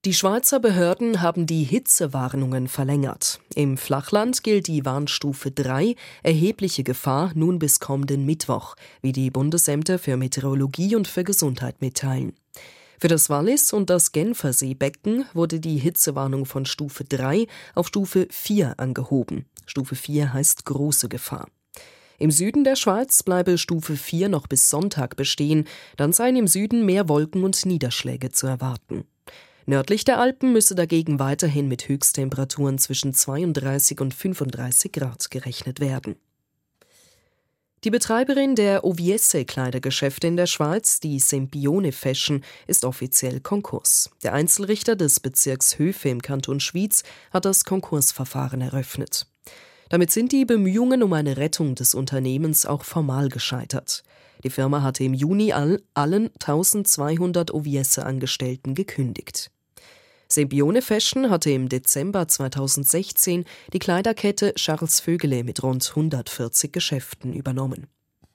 Die Schweizer Behörden haben die Hitzewarnungen verlängert. Im Flachland gilt die Warnstufe 3, erhebliche Gefahr, nun bis kommenden Mittwoch, wie die Bundesämter für Meteorologie und für Gesundheit mitteilen. Für das Wallis und das Genferseebecken wurde die Hitzewarnung von Stufe 3 auf Stufe 4 angehoben. Stufe 4 heißt große Gefahr. Im Süden der Schweiz bleibe Stufe 4 noch bis Sonntag bestehen, dann seien im Süden mehr Wolken und Niederschläge zu erwarten. Nördlich der Alpen müsse dagegen weiterhin mit Höchsttemperaturen zwischen 32 und 35 Grad gerechnet werden. Die Betreiberin der Oviesse-Kleidergeschäfte in der Schweiz, die Sempione Fashion, ist offiziell Konkurs. Der Einzelrichter des Bezirks Höfe im Kanton Schwyz hat das Konkursverfahren eröffnet. Damit sind die Bemühungen um eine Rettung des Unternehmens auch formal gescheitert. Die Firma hatte im Juni allen 1200 Oviesse-Angestellten gekündigt. Sempione Fashion hatte im Dezember 2016 die Kleiderkette Charles Vögele mit rund 140 Geschäften übernommen.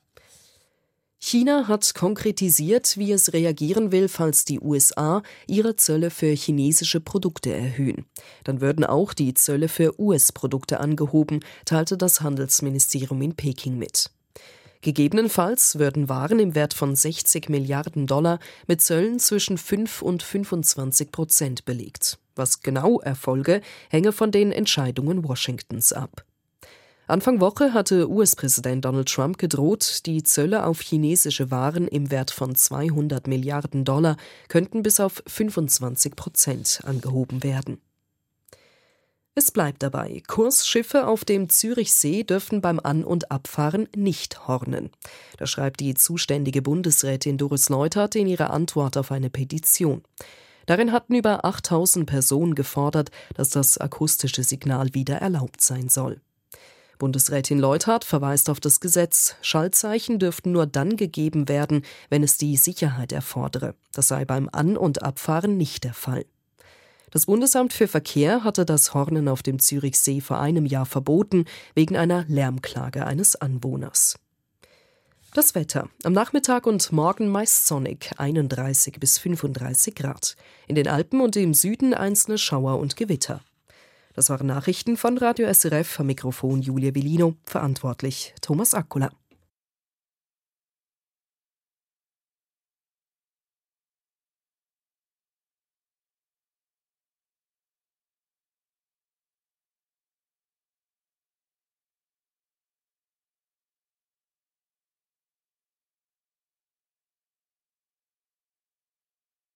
China hat konkretisiert, wie es reagieren will, falls die USA ihre Zölle für chinesische Produkte erhöhen. Dann würden auch die Zölle für US-Produkte angehoben, teilte das Handelsministerium in Peking mit. Gegebenenfalls würden Waren im Wert von 60 Milliarden Dollar mit Zöllen zwischen 5 und 25% belegt. Was genau erfolge, hänge von den Entscheidungen Washingtons ab. Anfang Woche hatte US-Präsident Donald Trump gedroht, die Zölle auf chinesische Waren im Wert von 200 Milliarden Dollar könnten bis auf 25% angehoben werden. Es bleibt dabei, Kursschiffe auf dem Zürichsee dürfen beim An- und Abfahren nicht hornen. Das schreibt die zuständige Bundesrätin Doris Leuthard in ihrer Antwort auf eine Petition. Darin hatten über 8000 Personen gefordert, dass das akustische Signal wieder erlaubt sein soll. Bundesrätin Leuthard verweist auf das Gesetz. Schallzeichen dürften nur dann gegeben werden, wenn es die Sicherheit erfordere. Das sei beim An- und Abfahren nicht der Fall. Das Bundesamt für Verkehr hatte das Hornen auf dem Zürichsee vor einem Jahr verboten, wegen einer Lärmklage eines Anwohners. Das Wetter. Am Nachmittag und Morgen meist sonnig, 31 bis 35 Grad. In den Alpen und im Süden einzelne Schauer und Gewitter. Das waren Nachrichten von Radio SRF, am Mikrofon Julia Bellino, verantwortlich Thomas Akkula.